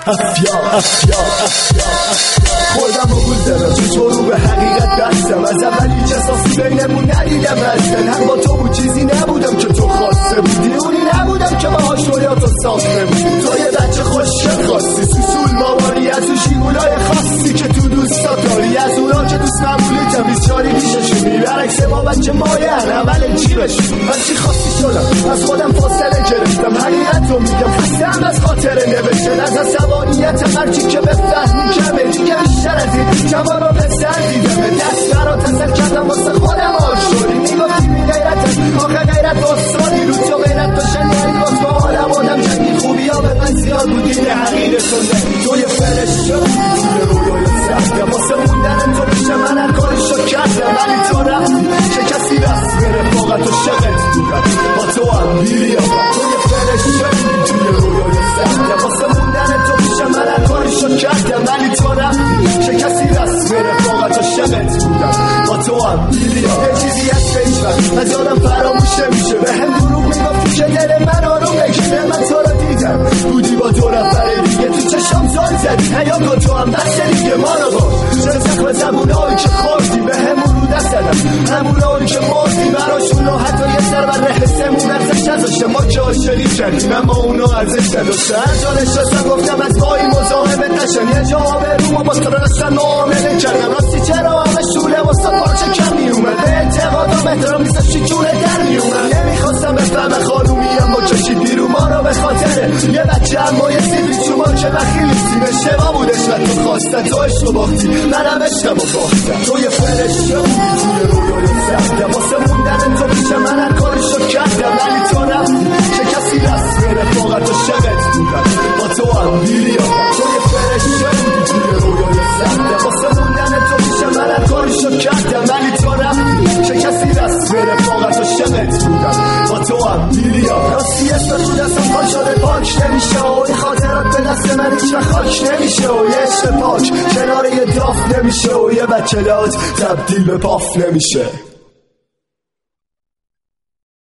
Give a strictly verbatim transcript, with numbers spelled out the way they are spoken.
افیا افیا خودم رو بودم چطور رو به حقیقت بستم از اولی جساسی بینمون ندیدم اصلا حق با تو بود چیزی نبودم که تو خواسته بودی اونی نبودم که باهاش رویاتو ساخته بودی تو یه بچه خوشگل خواستی سوسول ماماری از اون شیگولای خاصی که تو دوستا داری از اونا که دوست معمولی تمیز چاری پیششونی برعکس ما بچه مایه اول چی بشون من چی خواستی شدم از خودم فاصله گرفتم حقیقت رو میگم خستم از خاطر نوشتن از عصبانیت هرچی که بفهمی کمه دیگه بیشتر از این جوان رو به سر دیدم دست برات تسل کردم واسه خودم آشوری میگفتی بی غیرت آخه غیرت باستانی رو تو غیرت داشتن یعنی باز با حالم آدم جنگی خوبی ها به من زیاد بودی به حقیقت تو یه فرشته بودی توی رویای سردم واسه موندن تو پیش من هر کارشو کردم ولی تو رفتی چه کسی رست به رفاقت و شقت بودم با تو هم بیریم تو یه فرشته بودی توی رویای سردم واسه موندن تو پیش من هر کارشو کردم ولی تو رفتی چه کسی رست به رفاقت و شقت بودم با تو هم بیریم یه چیزی از پیش وقت از یادم فراموش نمیشه به هم دروغ میگفتی که دل من آروم نگیره من تو رو دیدم بودی با دو نفر دیگه تو چشم زل زدی حیا کن تو هم بس دیگه ما رو باش چه زخم زبونایی که خوردی به همون رو دست زدم همونایی که مردی براشون و حتی یه سر بر حسمون ارزش نداشته ما که عاشقی کردیم اما اونا ارزش نداشته هر جا نشستم گفتم از پایی مزاحمت نشن یه جا آبرومو با تو رستن معامله کردم راستی چرا همه شوله واسه پارچه کم میومد به اعتقادم احترام میذاشتی جونه در میومد نمیخواستم بفهم خانومیم با کشید بیرون ما رو به خاطر یه بچه اما یه سیبی چوبا که بخیلی سیم اشتباه بودش و تو خواسته تو عشق باختی منم عشقم و باختم تو یه فرشته بودی توی رویای سردم واسه موندن تو پیش من هر کارشو کردم ولی تو رفتی چه کسی رست به رفاقت و شقت بودم با تو هم بیریم تو یه فرشته بودی توی رویای سردم واسه موندن تو پیش من هر کارشو کردم ولی تو رفتی چه کسی رست به رفاقت و شقت بودم با تو هم بیریم راستی اسم تو دستم پاک شده پاک نمیشه و این خاطرات به دست من هیچ و خاک نمیشه و یه عشق پاک کنار یه داف نمیشه و یه بچه لات تبدیل به پاف نمیشه